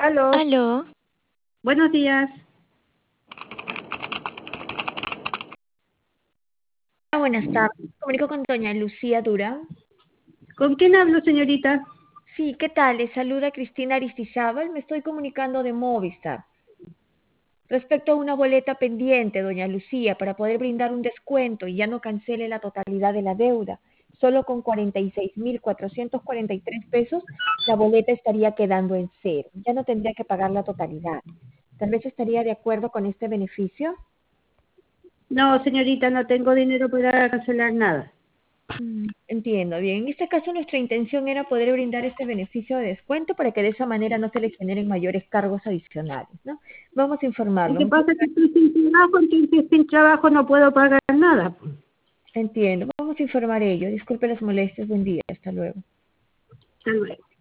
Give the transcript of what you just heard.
Aló, Aló, buenos días. buenas tardes. Comunico con doña Lucía Durán. ¿Con quién hablo, señorita? Sí, ¿qué tal? Les saluda Cristina Aristizábal. Me estoy comunicando de Movistar. Respecto a una boleta pendiente, doña Lucía, para poder brindar un descuento y ya no cancele la totalidad de la deuda, solo con 46.443 pesos, la boleta estaría quedando en cero. Ya no tendría que pagar la totalidad. Tal vez estaría de acuerdo con este beneficio. No, señorita, no tengo dinero para cancelar nada. Entiendo, bien. En este caso, nuestra intención era poder brindar este beneficio de descuento para que de esa manera no se le generen mayores cargos adicionales, ¿no? Vamos a Lo informarlo. que pasa es que estoy sin trabajo, entonces sin trabajo no puedo pagar nada. Entiendo. Vamos a informar ello. Disculpe las molestias. Buen día. Hasta luego. Hasta luego.